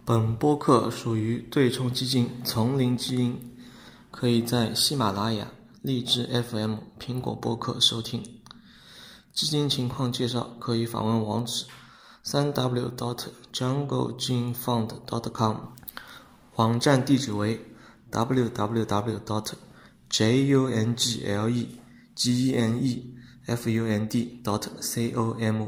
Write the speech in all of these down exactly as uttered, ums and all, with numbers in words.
本播客属于对冲基金丛林基因，可以在喜马拉雅、荔枝 F M、苹果播客收听。基金情况介绍可以访问网址 三 w dot jungle gene fund dot com， 网站地址为 w w w dot jungle gene fund dot com。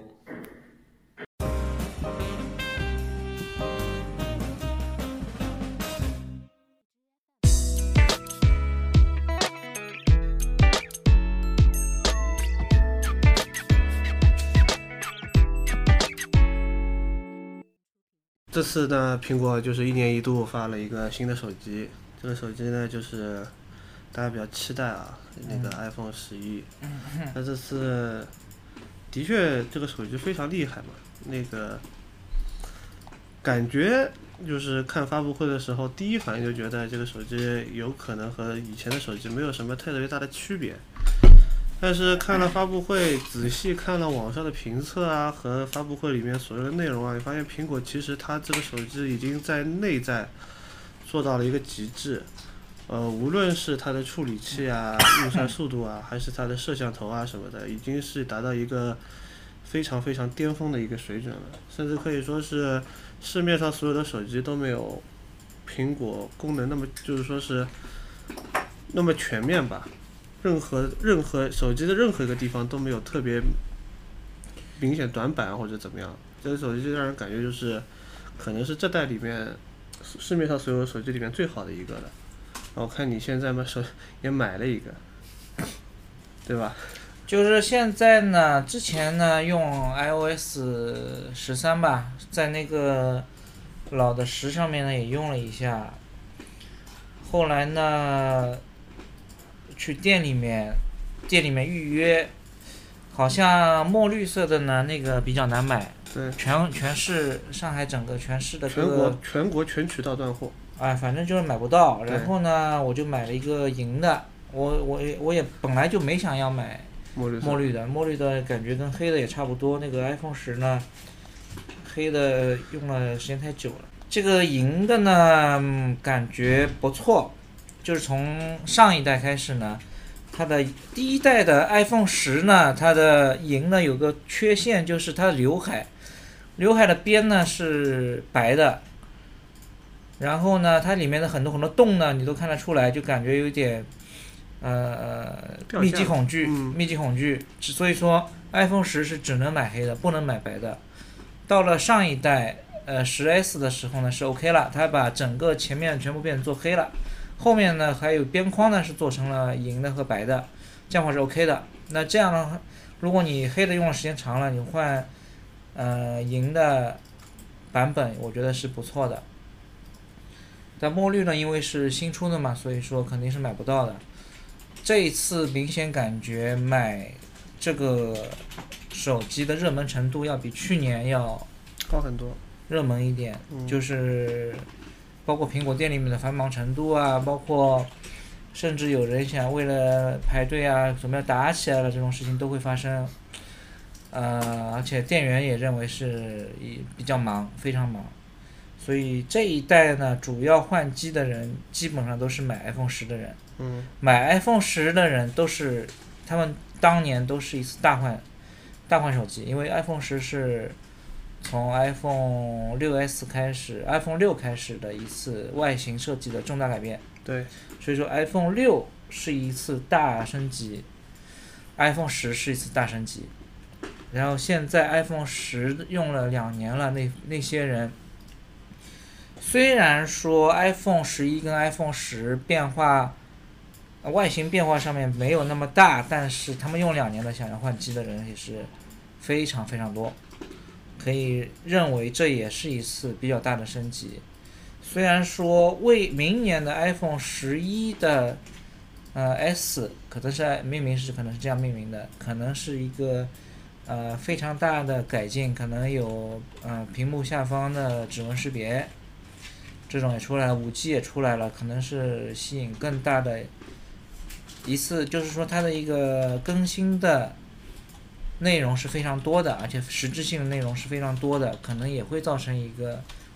这次呢，苹果就是一年一度发了一个新的手机，这个手机呢就是大家比较期待啊，那个 iPhone 十一。那这次的确这个手机非常厉害嘛，那个感觉就是看发布会的时候，第一反应就觉得这个手机有可能和以前的手机没有什么特别大的区别。但是看了发布会，仔细看了网上的评测啊和发布会里面所有的内容啊，你发现苹果其实它这个手机已经在内在做到了一个极致。呃，无论是它的处理器啊、运算速度啊，还是它的摄像头啊什么的，已经是达到一个非常非常巅峰的一个水准了。甚至可以说是市面上所有的手机都没有苹果功能那么，就是说是那么全面吧。任何任何手机的任何一个地方都没有特别明显短板或者怎么样，这个手机就让人感觉就是可能是这代里面市面上所有手机里面最好的一个了。我看你现在嘛手也买了一个，对吧？ 就是现在呢，之前呢用 iOS 十三吧，在那个老的十上面呢也用了一下，后来呢去店里面，店里面预约，好像墨绿色的呢，那个比较难买。 对。 全全市上海整个全市的全国全国全渠道断货。 哎，反正就是买不到。然后呢，我就买了一个银的。我我我也本来就没想要买墨绿墨绿的，墨绿的感觉跟黑的也差不多。那个 iPhone 十呢，黑的用了时间太久了。这个银的呢，嗯、感觉不错。就是从上一代开始呢，它的第一代的 iPhone 十呢，它的银呢有个缺陷，就是它的刘海，刘海的边呢是白的，然后呢，它里面的很多很多洞呢，你都看得出来，就感觉有点呃密集恐惧， 嗯、 密集恐惧。所以说 iPhone 十是只能买黑的，不能买白的。到了上一代呃 十 S 的时候呢是 OK 了，它把整个前面全部变成做黑了。后面呢还有边框呢是做成了银的和白的，这样话是 OK 的。那这样呢，如果你黑的用的时间长了，你换呃银的版本，我觉得是不错的。但墨绿呢，因为是新出的嘛，所以说肯定是买不到的。这一次明显感觉买这个手机的热门程度要比去年要高很多， 热门一点， 嗯、 就是包括苹果店里面的繁忙程度啊，包括甚至有人想为了排队啊准备打起来了，这种事情都会发生。呃，而且店员也认为是比较忙，非常忙。所以这一代呢，主要换机的人基本上都是买 iPhone 十的人。 嗯。 买 iPhone 十的人都是他们当年都是一次大换大换手机，因为 iPhone 十是从 iPhone 六 S 开始 ，iPhone 六开始的一次外形设计的重大改变。 对。 所以说 iPhone 六是一次大升级 ，iPhone 十是一次大升级。然后现在 iPhone 十用了两年了，那那些人虽然说 iPhone 十一跟 iPhone 十变化，外形变化上面没有那么大，但是他们用两年的想要换机的人也是非常非常多。可以认为这也是一次比较大的升级。虽然说为明年的 iPhone 十一的呃 S 可能是命名是可能是这样命名的，可能是一个呃非常大的改进，可能有呃屏幕下方的指纹识别，这种也出来了， 五 G 也出来了，可能是吸引更大的一次，就是说它的一个更新的内容是非常多的，而且实质性的内容是非常多的，可能也会造成一个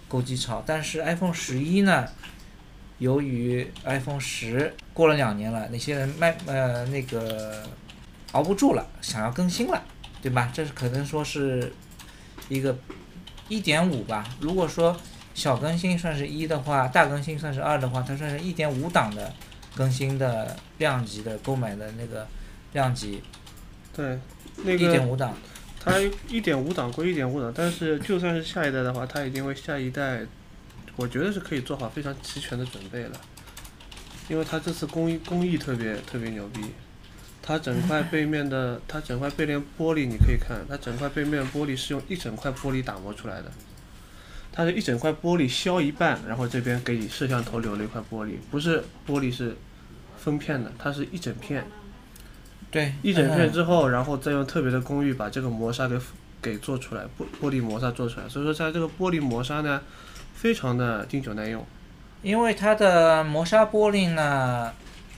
购机潮。但是 iPhone 十一呢，由于 iPhone 十过了两年了，那些人卖呃那个熬不住了，想要更新了，对吧？这是可能说是一个 一点五 吧。如果说小更新算是一的话，大更新算是二的话，它算是 一点五 档的更新的量级的购买的那个量级。 对，那个一点五 档。 它一点五档归一点五档，但是就算是下一代的话，它一定会下一代，我觉得是可以做好非常齐全的准备了，因为它这次工艺工艺特别特别牛逼，它整块背面的它整块背面玻璃你可以看，它整块背面玻璃是用一整块玻璃打磨出来的，它是一整块玻璃削一半，然后这边给你摄像头留了一块玻璃，不是玻璃是分片的，它是一整片。 对， 一整片之后，然后再用特别的工艺把这个磨砂给给做出来，玻玻璃磨砂做出来。所以说，在这个玻璃磨砂呢，非常的经久耐用。 因为它的磨砂玻璃呢，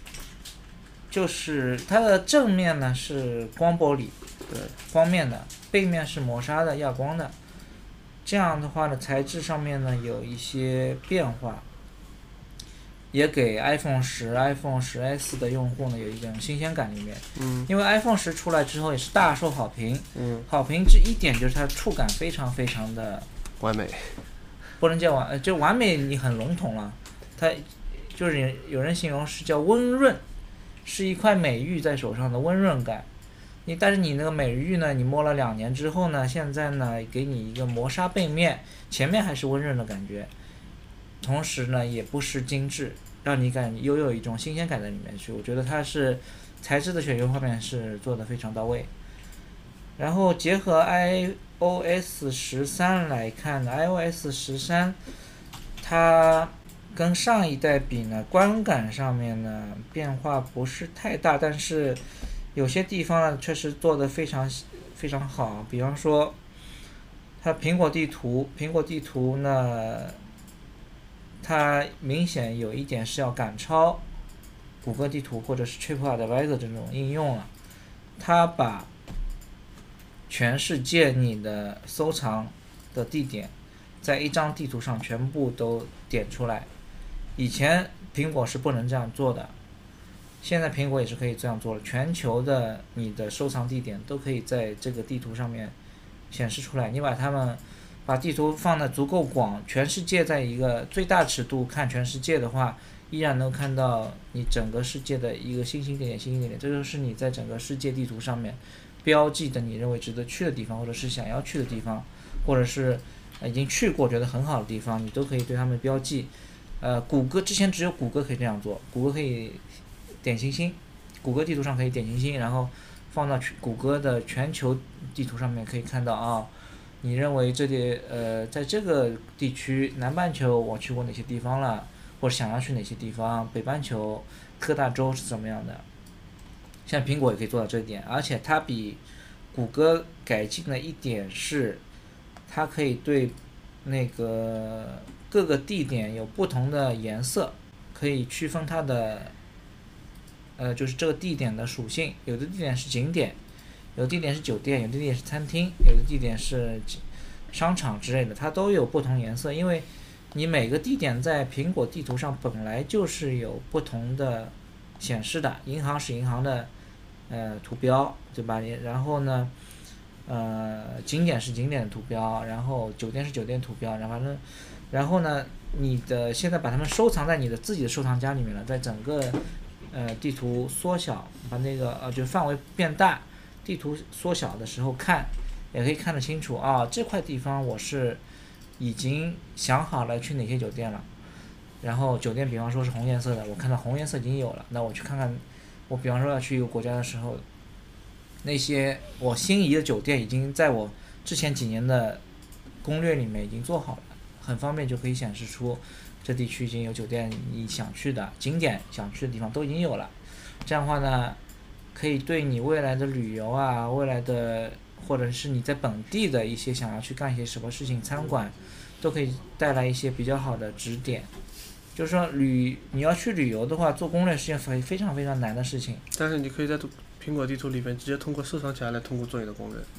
就是它的正面呢是光玻璃， 对， 光面的，背面是磨砂的，亚光的。这样的话呢，材质上面呢有一些变化。也给 iPhone 十、iPhone 十 S 的用户呢有一种新鲜感里面， 嗯， 因为 iPhone 十出来之后也是大受好评， 嗯， 好评之一点就是它的触感非常非常的完美， 不能叫完，呃，就完美你很笼统了，它就是有人形容是叫温润，是一块美玉在手上的温润感。你但是你那个美玉呢，你摸了两年之后呢，现在呢给你一个磨砂背面，前面还是温润的感觉。同时呢，也不失精致，让你感又有一种新鲜感在里面去。我觉得它是材质的选用方面是做得非常到位。然后结合 iOS 十三来看呢 ，iOS 十三它跟上一代比呢，观感上面呢变化不是太大，但是有些地方呢确实做得非常非常好。比方说，它苹果地图，苹果地图呢。它明显有一点是要赶超谷歌地图或者是 TripAdvisor 这种应用了，它把全世界你的搜藏的地点在一张地图上全部都点出来。以前苹果是不能这样做的，现在苹果也是可以这样做了，全球的你的收藏地点都可以在这个地图上面显示出来。你把它们把地图放得足够广，全世界在一个最大尺度看全世界的话，依然能看到你整个世界的一个星星点点星星点点，这就是你在整个世界地图上面标记的你认为值得去的地方，或者是想要去的地方，或者是已经去过觉得很好的地方，你都可以对它们标记。呃，谷歌之前只有谷歌可以这样做，谷歌可以点星星，谷歌地图上可以点星星，然后放到谷歌的全球地图上面可以看到啊。你认为这里呃，在这个地区南半球我去过哪些地方了，或者想要去哪些地方？北半球各大洲是怎么样的？现在苹果也可以做到这一点，而且它比谷歌改进了一点是，它可以对那个各个地点有不同的颜色，可以区分它的呃，就是这个地点的属性。有的地点是景点。有的地点是酒店，有的地点是餐厅，有的地点是商场之类的，它都有不同颜色。因为你每个地点在苹果地图上本来就是有不同的显示的，银行是银行的呃图标，对吧？然后呢，呃，景点是景点的图标，然后酒店是酒店图标，然后反正，然后呢，你的现在把它们收藏在你的自己的收藏夹里面了，在整个呃地图缩小，把那个呃就范围变大。地图缩小的时候看，也可以看得清楚啊。这块地方我是已经想好了去哪些酒店了，然后酒店比方说是红颜色的，我看到红颜色已经有了，那我去看看。我比方说要去一个国家的时候，那些我心仪的酒店已经在我之前几年的攻略里面已经做好了，很方便就可以显示出这地区已经有酒店你想去的景点想去的地方都已经有了。这样的话呢，可以对你未来的旅游啊，未来的或者是你在本地的一些想要去干一些什么事情，餐馆都可以带来一些比较好的指点。就是说旅你要去旅游的话，做攻略是件非非常非常难的事情。 但是你可以在苹果地图里面直接通过收藏夹来通过做你的攻略。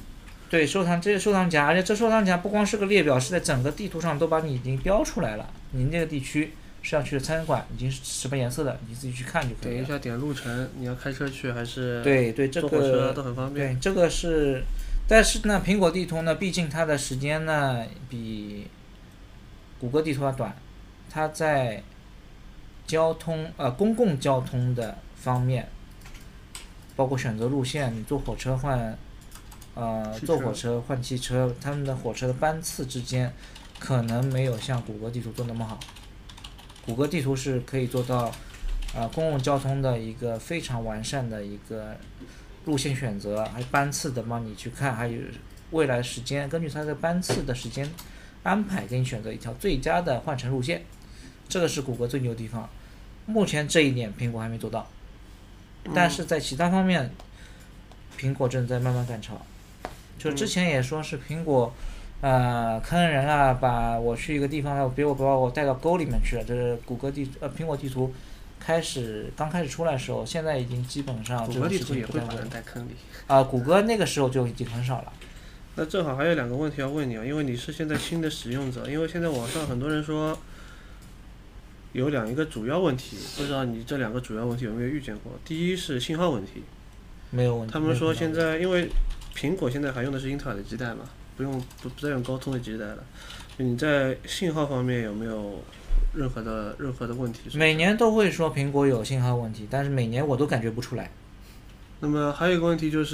对，收藏这是收藏夹，而且这收藏夹不光是个列表，是在整个地图上都把你已经标出来了。你那个地区是要去的餐馆，已经是什么颜色的，你自己去看就可以了。 点一下点路程，你要开车去还是对对，这坐火车个都很方便。 对，这个是，但是呢，苹果地图呢，毕竟它的时间呢比谷歌地图要短，它在交通呃公共交通的方面，包括选择路线，你坐火车换呃汽车坐火车换汽车，他们的火车的班次之间可能没有像谷歌地图做那么好。谷歌地图是可以做到呃公共交通的一个非常完善的一个路线选择，还有班次的帮你去看，还有未来时间，根据它的班次的时间安排，给你选择一条最佳的换乘路线。这个是谷歌最牛的地方。目前这一点苹果还没做到，但是在其他方面，苹果正在慢慢赶超。就之前也说是苹果，呃，坑人啊，把我去一个地方，别我把我带到沟里面去了。这是谷歌地呃苹果地图开始刚开始出来的时候，现在已经基本上谷这种事歌地图也情不太会会把人带坑里。 啊、谷歌那个时候就已经很少了。 那正好还有两个问题要问你啊，因为你是现在新的使用者，因为现在网上很多人说有两一个主要问题，不知道你这两个主要问题有没有遇见过？第一是信号问题， 没有问题。 他们说现没有在因为苹果现在还用的是英特尔的基带嘛，不用不不再用高通的基带了，你在信号方面有没有任何的任何的问题？ 每年都会说苹果有信号问题，但是每年我都感觉不出来。 那么还有一个问题就是，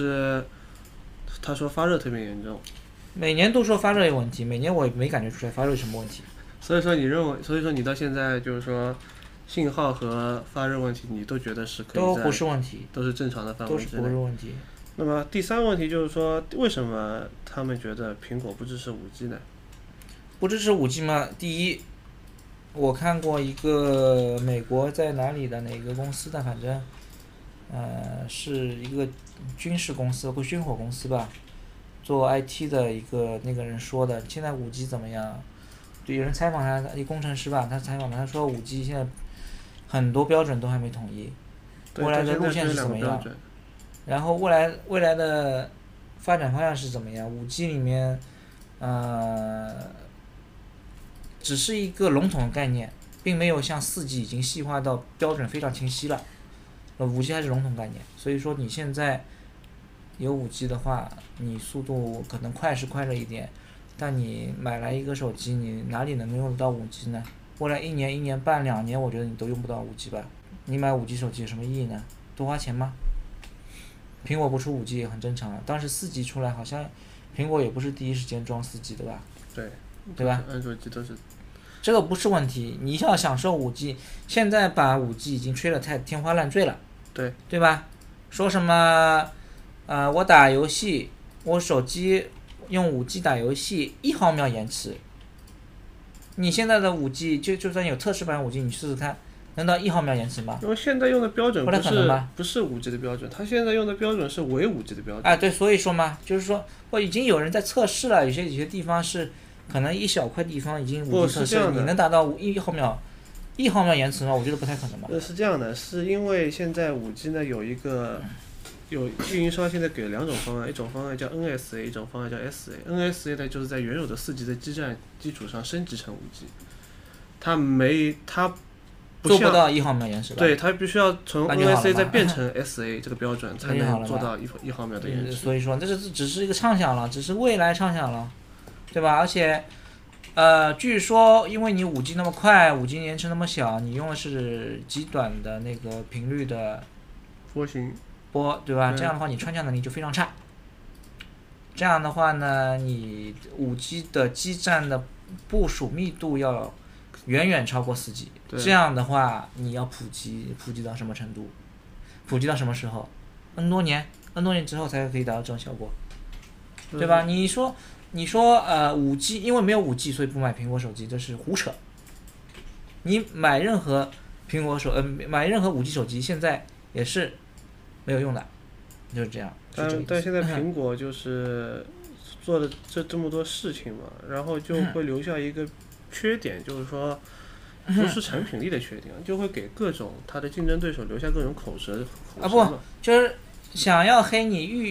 他说发热特别严重， 每年都说发热有问题，每年我也没感觉出来发热有什么问题。 所以说你认为，所以说你到现在就是说，信号和发热问题你都觉得是可以都在不是问题， 都是正常的范都是围之内。 不是问题。 那么第三个问题就是说，为什么他们觉得苹果不支持五 G 呢？ 不支持五 G 吗？第一，我看过一个美国在哪里的哪个公司的，反正呃是一个军事公司或军火公司吧，做 I T 的一个那个人说的，现在五 G 怎么样？对，有人采访他，一工程师吧，他采访他，他说五 G 现在很多标准都还没统一， 对， 未来的它现在路线只有是怎么样？ 两个标准。 然后未来未来的发展方向是怎么样？五 G 里面，呃，只是一个笼统的概念，并没有像四 G 已经细化到标准非常清晰了。呃，五 G 还是笼统概念，所以说你现在有五 G 的话，你速度可能快是快了一点，但你买来一个手机，你哪里能用得到五 G 呢？未来一年、一年半、两年，我觉得你都用不到五 G 吧？你买五 G 手机有什么意义呢？多花钱吗？苹果不出五 G 也很正常啊，当时四 G 出来，好像苹果也不是第一时间装四 G 的吧？ 对， 对吧？ 安卓机都是。 这个不是问题，你要享受五 G， 现在把五 G 已经吹得太天花乱坠了， 对， 对吧？说什么，呃，我打游戏，我手机用五 G 打游戏一毫秒延迟，你现在的五 G 就就算有测试版五 G， 你试试看，能到一毫秒延迟吗？ 因为现在用的标准不不是太可能吧不是五 G 的标准，它现在用的标准是伪五 G 的标准。 啊，对，所以说嘛，就是说，我已经有人在测试了，有些有些地方是可能一小块地方已经五不 G 测试了， 是这样的你能达到五一毫秒，一毫秒延迟吗？我觉得不太可能吧。 呃，是这样的，是因为现在五 G 呢有一个有运营商现在给了两种方案，一种方案叫 N S A， 一种方案叫 S A。N S A 呢就是在原有的四 G 的基站基础上升级成五 G， 它没它不像做不到一毫秒延迟吧？ 对，它必须要从那 N 就好了 S A 嘛再变成 S A 这个标准，才那就好了嘛能做到一一毫秒的延对， 迟。 所以说这是只是一个畅想了，只是未来畅想了，对吧？而且，呃，据说因为你五 G 那么快，五 G 延迟那么小，你用的是极短的那个频率的波形。 波，对吧？ 对这样的话你穿墙能力就非常差。这样的话呢，你五 G 的基站的部署密度要远远超过四 G。 对这样的话，你要普及，普及到什么程度？普及到什么时候 ？N 多年，N 多年之后才可以达到这种效果，对吧？你说，你说，呃，五 G 因为没有五 G，所以不买苹果手机，这是胡扯。你买任何苹果手，呃，买任何五 G 手机，现在也是没有用的，就是这样。是这个意思但但现在苹果就是做了这这么多事情嘛，然后就会留下一个缺点，就是说不是产品力的缺点，就会给各种它的竞争对手留下各种口舌口啊不舌嘛。 就是想要黑你预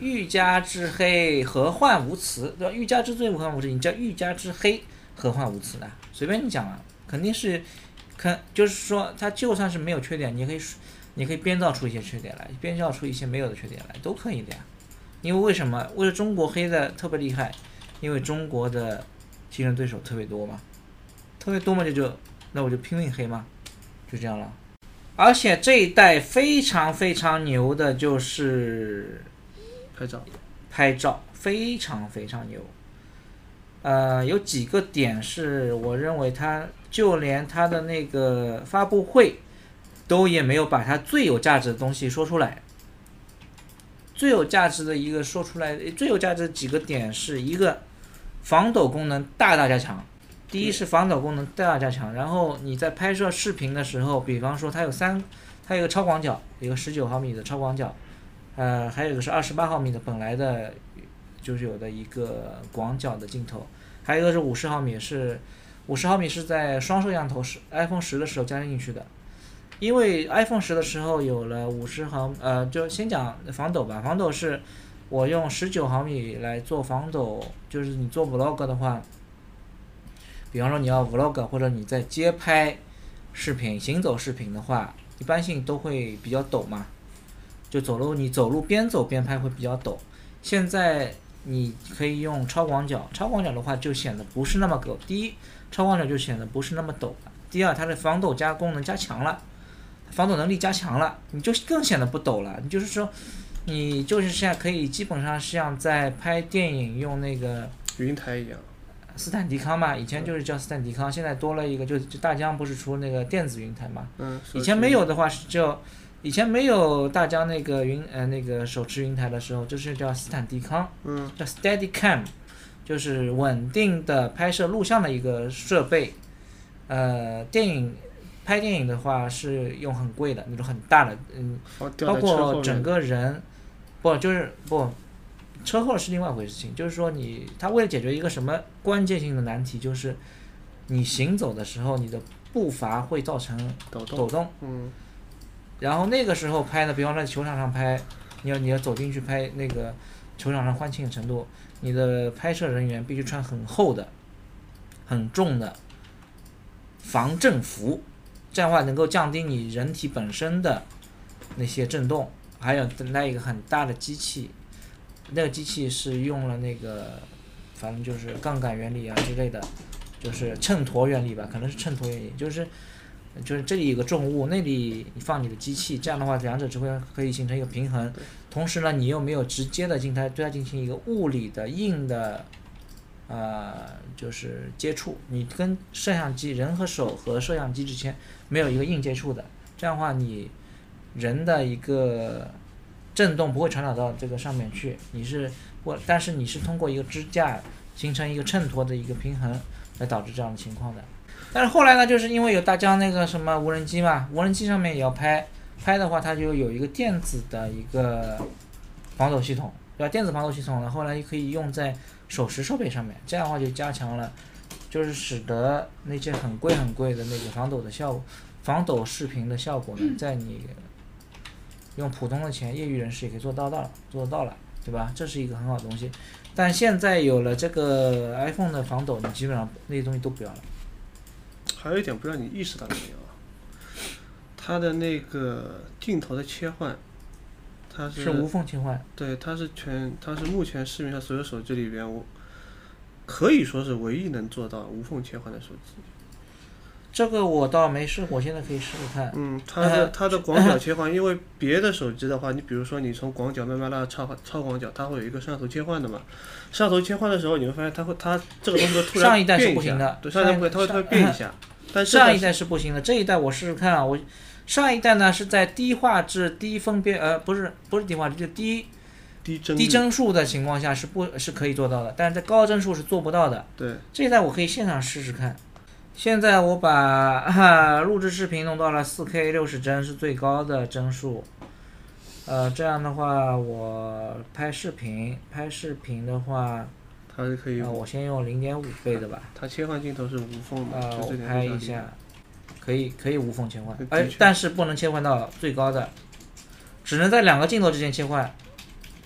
欲加之黑，何患无辞，对吧？欲加之罪，何患无辞？你叫欲加之黑，何患无辞呢？随便你讲啊，肯定是，肯就是说，它就算是没有缺点，你可以你可以编造出一些缺点来，编造出一些没有的缺点来，都可以的呀。因为为什么？为了中国黑的特别厉害，因为中国的竞争对手特别多嘛，特别多嘛，就就那我就拼命黑嘛，就这样了。而且这一代非常非常牛的就是拍照， 拍照非常非常牛。呃，有几个点是我认为它就连它的那个发布会都也没有把它最有价值的东西说出来。最有价值的一个说出来，最有价值的几个点是一个防抖功能大大加强。第一是防抖功能大大加强，然后你在拍摄视频的时候，比方说它有三，它有一个超广角，一个十九毫米的超广角，呃，还有一个是二十八毫米的本来的，就是有的一个广角的镜头，还有一个是五十毫米，是五十毫米是在双摄像头是 iPhone 十的时候加进去的。因为 iPhone 十的时候有了五十毫，呃，就先讲防抖吧。防抖是我用十九毫米来做防抖，就是你做 vlog 的话，比方说你要 vlog 或者你在街拍视频、行走视频的话，一般性都会比较抖嘛。就走路，你走路边走边拍会比较抖。现在你可以用超广角，超广角的话就显得不是那么抖。第一，超广角就显得不是那么抖了。第二，它的防抖加功能加强了。防抖能力加强了，你就更显得不抖了。你就是说，你就是现在可以基本上像在拍电影用那个云台一样， 斯坦迪康嘛，以前就是叫斯坦迪康，现在多了一个，就就大疆不是出那个电子云台嘛？ 嗯。 以前没有的话是叫，以前没有大疆那个云呃那个手持云台的时候，就是叫斯坦迪康， 嗯， 叫 Steadicam， 就是稳定的拍摄录像的一个设备。呃，电影。拍电影的话是用很贵的那种很大的，嗯，包括整个人，不就是不，车祸是另外一回事情，就是说你他为了解决一个什么关键性的难题，就是你行走的时候你的步伐会造成抖动，抖动嗯， 然后那个时候拍呢，比方在球场上拍，你要你要走进去拍那个球场上欢庆的程度，你的拍摄人员必须穿很厚的、很重的防震服。这样的话能够降低你人体本身的那些震动，还有带一个很大的机器，那个机器是用了那个反正就是杠杆原理啊之类的，就是衬托原理吧，可能是衬托原理，就是就是这里有个重物，那里你放你的机器，这样的话两者只会可以形成一个平衡，同时呢你又没有直接的进它对它进行一个物理的硬的呃，就是接触，你跟摄像机人和手和摄像机之间没有一个硬接触的，这样的话你人的一个震动不会传导到这个上面去，你是或但是你是通过一个支架形成一个衬托的一个平衡来导致这样的情况的。但是后来呢，就是因为有大疆那个什么无人机嘛，无人机上面也要拍，拍的话它就有一个电子的一个防抖系统，对吧？电子防抖系统呢，后来可以用在手持设备上面，这样的话就加强了，就是使得那些很贵很贵的那个防抖的效果，防抖视频的效果呢，在你用普通的钱，业余人士也可以做到到了，做得到了，对吧？这是一个很好的东西。但现在有了这个 iPhone 的防抖，你基本上那些东西都不要了。 还有一点不知道你意识到没有啊？它的那个镜头的切换。它是, 是无缝切换， 对，它是全，它是目前市面上所有手机里边，我可以说是唯一能做到无缝切换的手机。 这个我倒没试过，现在可以试试看。 嗯，它的它的广角切换，因为别的手机的话，你比如说你从广角慢慢拉到超超广角，它会有一个摄像头切换的嘛。摄像头切换的时候，你会发现它会它这个东西会突然变一下。 上一代是不行的， 对，上一代会它会它会变一下。但上一代是不行的，这一代我试试看啊，我。上一代呢是在低画质、低分辨，呃，不是不是低画质，就低低帧低帧数的情况下是不是可以做到的，但是在高帧数是做不到的。 对， 这一代我可以现场试试看。现在我把、啊、录制视频弄到了 四K 六十帧是最高的帧数，呃，这样的话我拍视频，拍视频的话， 它是可以、 呃，我先用 零点五 倍的吧。 它切换镜头是无缝的， 呃，我拍一下。可以可以无缝切换， 哎， 但是不能切换到最高的，只能在两个镜头之间切换。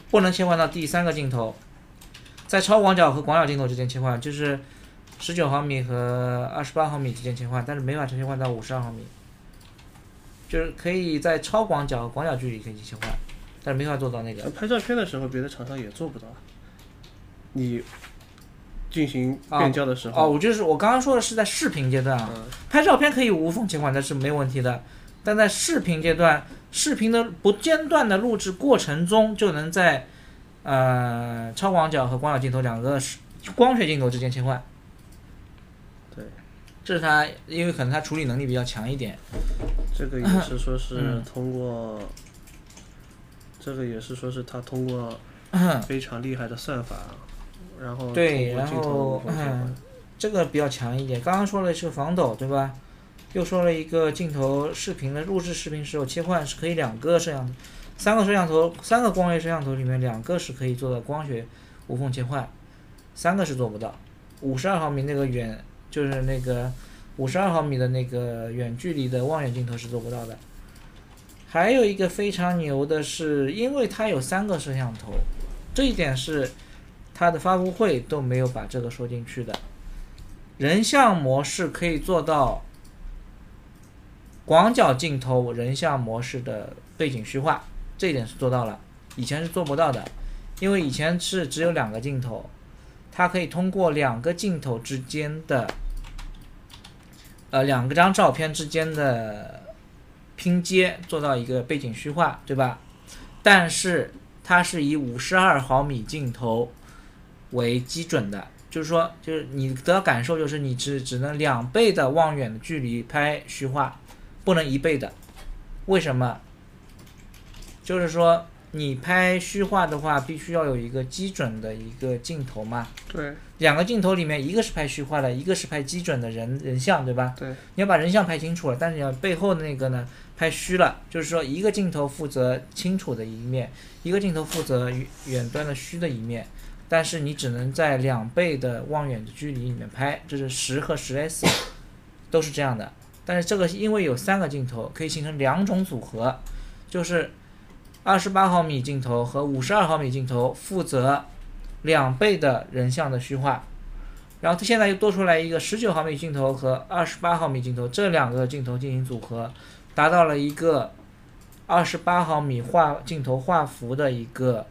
不能切换到第三个镜头，在超广角和广角镜头之间切换，就是十九毫米和二十八毫米之间切换，但是没法切换到五十二毫米。就是可以在超广角和广角距离可以切换，但是没法做到那个。 拍照片的时候，别的厂商也做不到。你进行变焦的时候， 哦，我就是我刚刚说的是在视频阶段啊， 嗯、 拍照片可以无缝切换，那是没问题的。但在视频阶段，视频的不间断的录制过程中，就能在呃超广角和广角镜头两个光学镜头之间切换。 对， 这是它，因为可能它处理能力比较强一点。 这个也是说是通过，嗯、这个也是说是它通过非常厉害的算法，嗯、然后对， 然后嗯，这个比较强一点。刚刚说了是防抖，对吧？又说了一个镜头视频的录制视频时候切换是可以两个摄像头，三个摄像头，三个光学摄像头里面两个是可以做到光学无缝切换，三个是做不到。五十二毫米那个远就是那个五十二毫米的那个远距离的望远镜头是做不到的。还有一个非常牛的是，因为它有三个摄像头，这一点是它的发布会都没有把这个说进去的。人像模式可以做到广角镜头人像模式的背景虚化，这一点是做到了，以前是做不到的，因为以前是只有两个镜头，它可以通过两个镜头之间的呃两个张照片之间的拼接做到一个背景虚化，对吧？但是它是以五十二毫米镜头为基准的，就是说就是你的感受就是你只只能两倍的望远的距离拍虚化，不能一倍的。为什么？就是说你拍虚化的话必须要有一个基准的一个镜头嘛。 对。 两个镜头里面一个是拍虚化的，一个是拍基准的人人像，对吧？ 对。 你要把人像拍清楚了，但是你要背后的那个呢拍虚了，就是说一个镜头负责清楚的一面，一个镜头负责远端的虚的一面，但是你只能在两倍的望远的距离里面拍，这是十和十 S 都是这样的。但是这个因为有三个镜头，可以形成两种组合，就是二十八毫米镜头和五十二毫米镜头负责两倍的人像的虚化，然后它现在又多出来一个十九毫米镜头和二十八毫米镜头，这两个镜头进行组合，达到了一个二十八毫米画镜头画幅的一个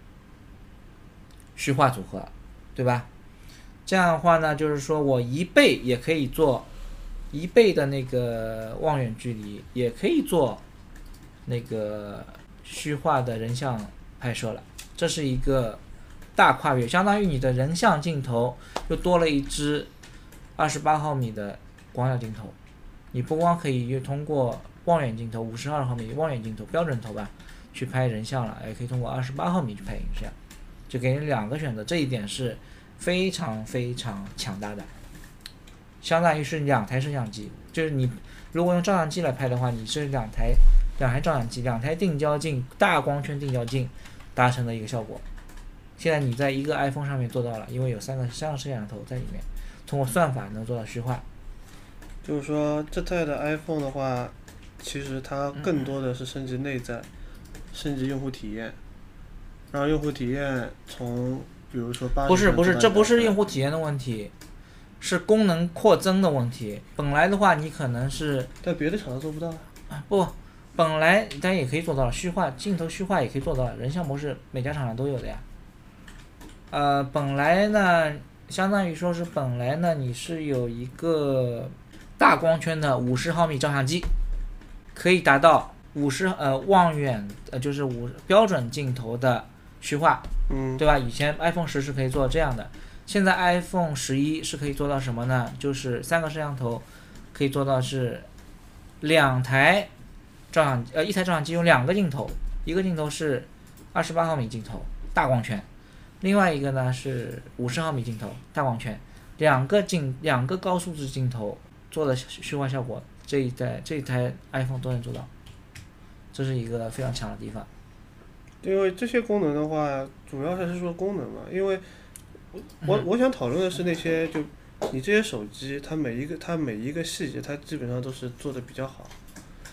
虚化组合，对吧？这样的话呢，就是说我一倍也可以做一倍的那个望远距离，也可以做那个虚化的人像拍摄了，这是一个大跨越，相当于你的人像镜头又多了一支二十八毫米的广角镜头，你不光可以通过望远镜头五十二毫米望远镜头标准头吧去拍人像了，也可以通过二十八毫米去拍影像，就给你两个选择，这一点是非常非常强大的，相当于是两台摄像机，就是你如果用照相机来拍的话，你是两台两台照相机两台定焦镜大光圈定焦镜达成的一个效果。现在你在一个 iPhone 上面做到了，因为有三个三个摄像头在里面，通过算法能做到虚化。 就是说这代的 iPhone 的话，其实它更多的是升级内在、嗯、升级用户体验，让用户体验从比如说八十不是不是这不是用户体验的问题，是功能扩增的问题。本来的话你可能是但别的厂商做不到啊，不本来但也可以做到虚化，镜头虚化也可以做到，人像模式每家厂商都有的呀。呃，本来呢，相当于说是本来呢，你是有一个大光圈的五十毫米照相机，可以达到五十呃望远呃就是五标准镜头的虚化， 嗯， 对吧？以前 iPhone 十是可以做这样的，现在 iPhone 十一是可以做到什么呢？就是三个摄像头可以做到是两台照相呃一台照相机用两个镜头，一个镜头是二十八毫米镜头大光圈。另外一个呢是五十毫米镜头大光圈，两个镜两个高素质镜头做的虚化效果，这一代这一台 iPhone 都能做到，这是一个非常强的地方。 因为这些功能的话，主要还是说功能嘛。因为我我想讨论的是那些，就你这些手机，它每一个它每一个细节，它基本上都是做的比较好。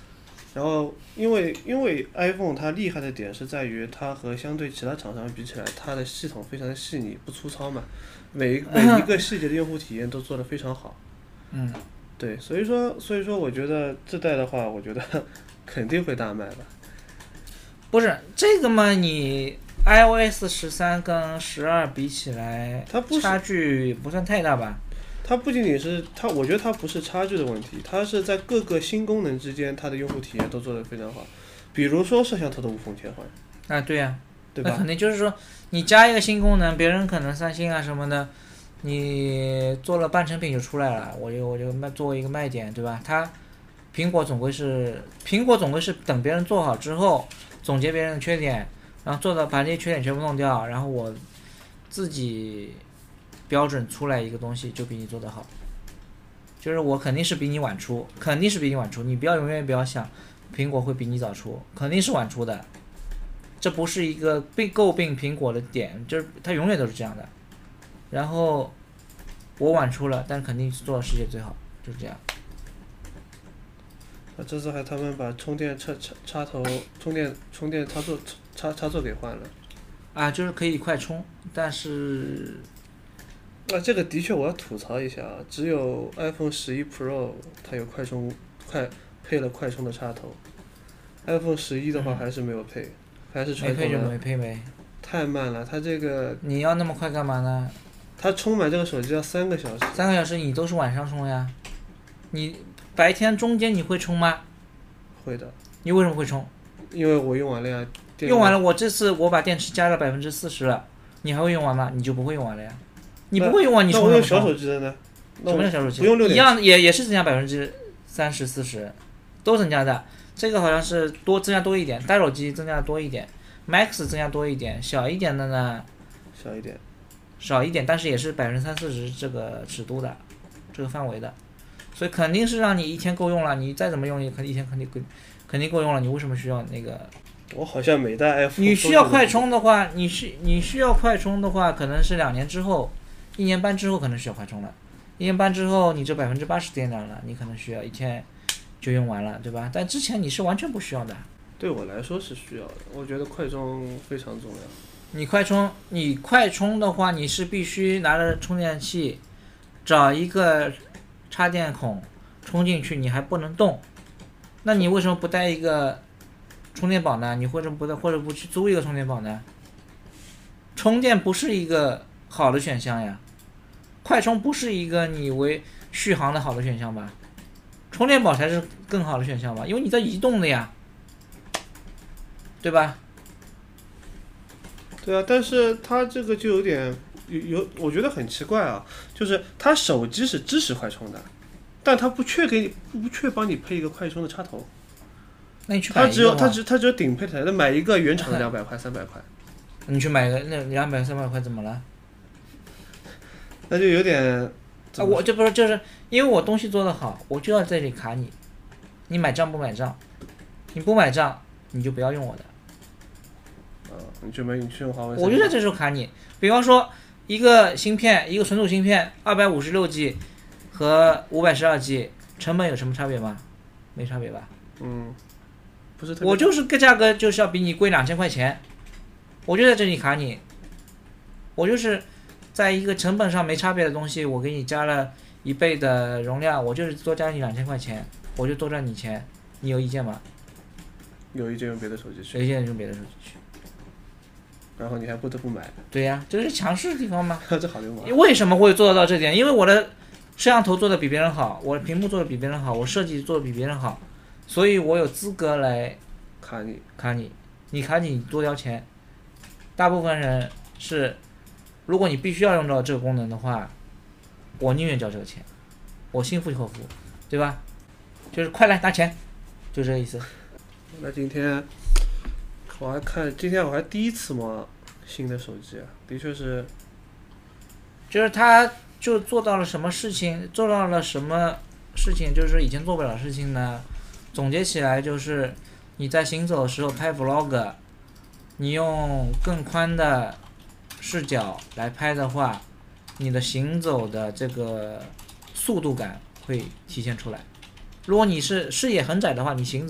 然后因为因为 iPhone 它厉害的点是在于它和相对其他厂商比起来，它的系统非常的细腻，不粗糙嘛，每每一个细节的用户体验都做得非常好。 嗯， 对，所以说所以说我觉得这代的话，我觉得肯定会大卖吧。 不是这个嘛，你 iOS 十三跟十二比起来， 它不是差距不算太大吧？ 它不仅仅是它，我觉得它不是差距的问题，它是在各个新功能之间，它的用户体验都做得非常好。比如说摄像头的无缝切换， 啊，对呀、啊， 对吧？ 那肯定就是说，你加一个新功能，别人可能三星啊什么的，你做了半成品就出来了，我就我就卖作为一个卖点，对吧？它苹果总归是苹果总归是等别人做好之后，总结别人的缺点，然后做到把这些缺点全部弄掉，然后我自己标准出来一个东西就比你做得好，就是我肯定是比你晚出，肯定是比你晚出，你不要永远不要想苹果会比你早出，肯定是晚出的，这不是一个被诟病苹果的点，就是它永远都是这样的。然后我晚出了，但肯定是做到世界最好，就是这样。 啊，这次还他们把充电插插插头、充电充电插座插插座给换了。 啊，就是可以快充，但是啊，这个的确我要吐槽一下啊，只有 iPhone 十一 Pro 它有快充，快配了快充的插头 ，iPhone 十一的话还是没有配，嗯、还是传统的。 没配就没配呗。 太慢了，它这个。 你要那么快干嘛呢？ 它充满这个手机要三个小时。 三个小时你都是晚上充呀？你白天中间你会充吗？ 会的。 你为什么会充？ 因为我用完了呀。 用完了，我这次我把电池加了百分之四十了，你还会用完吗？你就不会用完了呀。你不会用完，你充那我用小手机的呢？ 什么叫小手机？ 不用六点。 一样也也是增加百分之三十四十，都增加的。这个好像是多增加多一点，大手机增加多一点 ，Max 增加多一点，小一点的呢？ 小一点。 少一点，但是也是百分之三四十这个尺度的，这个范围的，所以肯定是让你一天够用了。你再怎么用，你肯一天肯定够，肯定够用了。你为什么需要那个？ 我好像每代 iPhone。 你需要快充的话，你需你需要快充的话，可能是两年之后，一年半之后可能需要快充了。一年半之后，你这百分之八十电量了，你可能需要一天就用完了，对吧？但之前你是完全不需要的。 对我来说是需要的，我觉得快充非常重要。 你快充，你快充的话，你是必须拿着充电器，找一个插电孔充进去，你还不能动。那你为什么不带一个充电宝呢？你或者不带，或者不去租一个充电宝呢？充电不是一个好的选项呀，快充不是一个你为续航的好的选项吧？充电宝才是更好的选项吧，因为你在移动的呀，对吧？ 对啊，但是它这个就有点有有，我觉得很奇怪啊，就是它手机是支持快充的，但它不确给你不确帮你配一个快充的插头。 那你去买一个嘛。 它只有它只它只有顶配的，那买一个原厂的两百块三百块。 你去买个那两百三百块怎么了？ 那就有点。 啊，我这不是就是因为我东西做得好，我就要在这里卡你，你买账不买账？你不买账，你就不要用我的。 呃，你去买你去用华为。 我就在这时候卡你，比方说一个芯片，一个存储芯片，二百五十六 G 和五百十二 G， 成本有什么差别吗？没差别吧？ 嗯，不是特别。 我就是个价格就是要比你贵两千块钱，我就在这里卡你，我就是在一个成本上没差别的东西，我给你加了一倍的容量，我就是多加你两千块钱，我就多赚你钱，你有意见吗？ 有意见用别的手机去。 有意见用别的手机去。 然后你还不得不买。 对呀、啊，这是强势的地方吗？ 这好流氓。 为什么会做得到这点？因为我的摄像头做的比别人好，我的屏幕做的比别人好，我设计做的比别人好，所以我有资格来卡你。 卡你，你卡你，你多交钱。大部分人是，如果你必须要用到这个功能的话，我宁愿交这个钱，我心服口服，对吧？就是快来拿钱，就这个意思。 那今天我还看，今天我还第一次摸新的手机啊，的确是， 就是他就做到了什么事情，做到了什么事情，就是以前做不了的事情呢？总结起来就是你在行走的时候拍 vlog， 你用更宽的视角来拍的话，你的行走的这个速度感会体现出来。如果你是视野很窄的话，你行走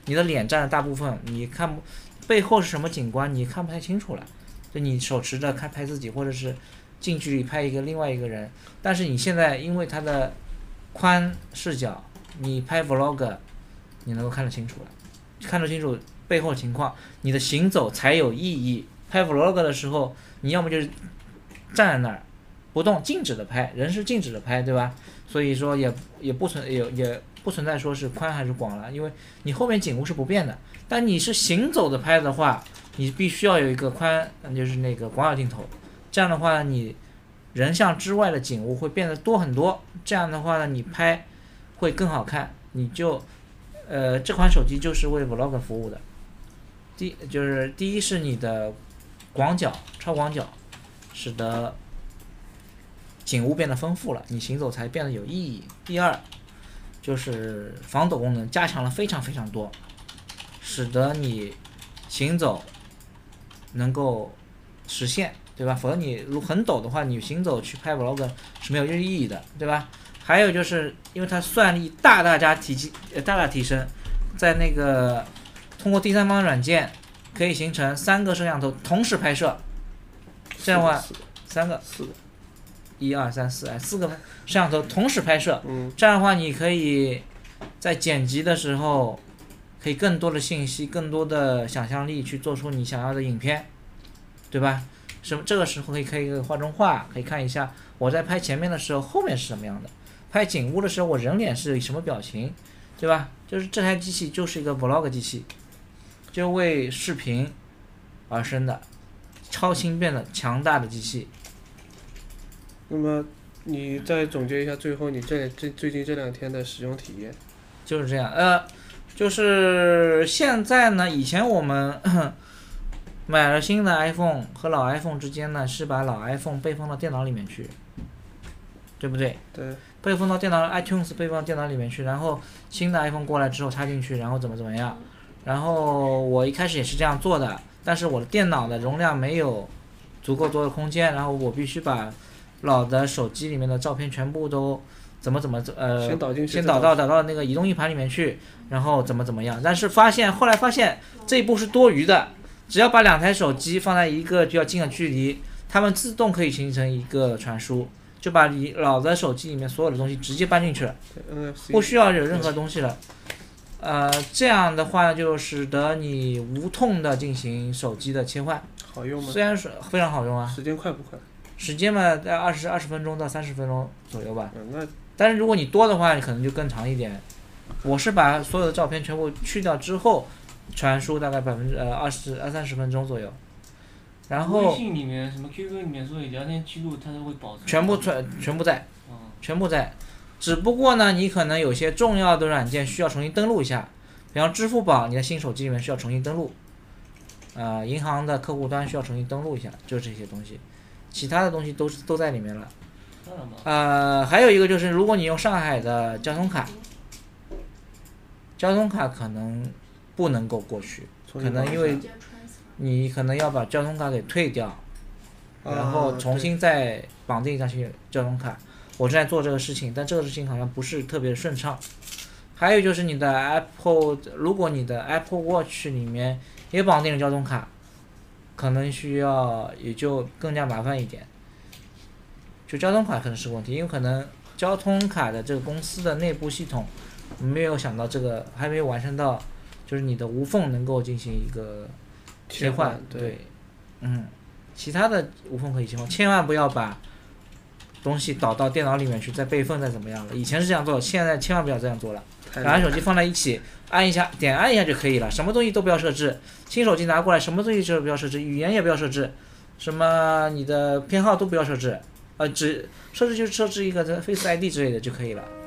你的脸占了大部分，你看不背后是什么景观，你看不太清楚了。就你手持着看拍自己，或者是近距离拍一个另外一个人，但是你现在因为它的宽视角，你拍 vlog 你能够看得清楚了，看得清楚背后的情况，你的行走才有意义。拍 vlog 的时候，你要么就是站在那儿不动，静止的拍，人是静止的拍，对吧？所以说也也不存也也不存在说是宽还是广了，因为你后面景物是不变的。但你是行走的拍的话，你必须要有一个宽，就是那个广角镜头，这样的话你人像之外的景物会变得多很多，这样的话呢，你拍会更好看。你就呃这款手机就是为 vlog 服务的。第就是第一是你的广角超广角，使得景物变得丰富了，你行走才变得有意义。第二就是防抖功能加强了非常非常多，使得你行走能够实现，对吧？否则你如果很陡的话，你行走去拍 vlog 是没有意义的，对吧？还有就是因为它算力大大加提呃大大提升，在那个通过第三方软件可以形成三个摄像头同时拍摄，这样的话三个四个一二三四哎四个摄像头同时拍摄， 嗯， 这样的话你可以在剪辑的时候可以更多的信息，更多的想象力去做出你想要的影片，对吧？什么这个时候可以可以画中画，可以看一下我在拍前面的时候后面是什么样的，拍景物的时候我人脸是什么表情，对吧？就是这台机器就是一个 vlog 机器，就为视频而生的超轻便的强大的机器。 那么你再总结一下最后你这这最近这两天的使用体验。 就是这样，呃，就是现在呢，以前我们买了新的 iPhone 和老 iPhone 之间呢，是把老 iPhone 备份到电脑里面去，对不对？ 对。 备份到电脑 iTunes 备份到电脑里面去，然后新的 iPhone 过来之后插进去，然后怎么怎么样。然后我一开始也是这样做的，但是我的电脑的容量没有足够多的空间，然后我必须把老的手机里面的照片全部都怎么怎么呃先导进去， 先导到导到那个移动硬盘里面去，然后怎么怎么样。但是发现后来发现这一步是多余的，只要把两台手机放在一个比较近的距离，它们自动可以形成一个传输，就把你老的手机里面所有的东西直接搬进去了，不需要有任何东西了。呃，这样的话就使得你无痛的进行手机的切换。 好用吗？ 虽然是非常好用啊。 时间快不快？ 时间嘛，在二十二十分钟到三十分钟左右吧。 嗯，那但是如果你多的话，你可能就更长一点。我是把所有的照片全部去掉之后，传输大概百分之呃二十二三十分钟左右。然后微信里面什么 Q Q 里面所有聊天记录，它都会保存。 全部传全部在， 嗯， 全部在。只不过呢，你可能有些重要的软件需要重新登录一下，比方支付宝，你的新手机里面需要重新登录。呃，银行的客户端需要重新登录一下，就这些东西。其他的东西都是都在里面了。呃，还有一个就是，如果你用上海的交通卡，交通卡可能不能够过去，可能因为你可能要把交通卡给退掉，然后重新再绑定上去交通卡。我正在做这个事情，但这个事情好像不是特别顺畅。还有就是你的 Apple， 如果你的 Apple Watch 里面也绑定了交通卡，可能需要也就更加麻烦一点。就交通卡可能是个问题，因为可能交通卡的这个公司的内部系统没有想到这个，还没有完善到，就是你的无缝能够进行一个切换。 对， 对，嗯，其他的无缝可以切换，千万不要把东西导到电脑里面去，再备份再怎么样了。以前是这样做，现在千万不要这样做了。两台手机放在一起，按一下，点按一下就可以了，什么东西都不要设置。新手机拿过来，什么东西都不要设置，语言也不要设置，什么你的偏好都不要设置，呃，只设置就设置一个 Face I D 之类的就可以了。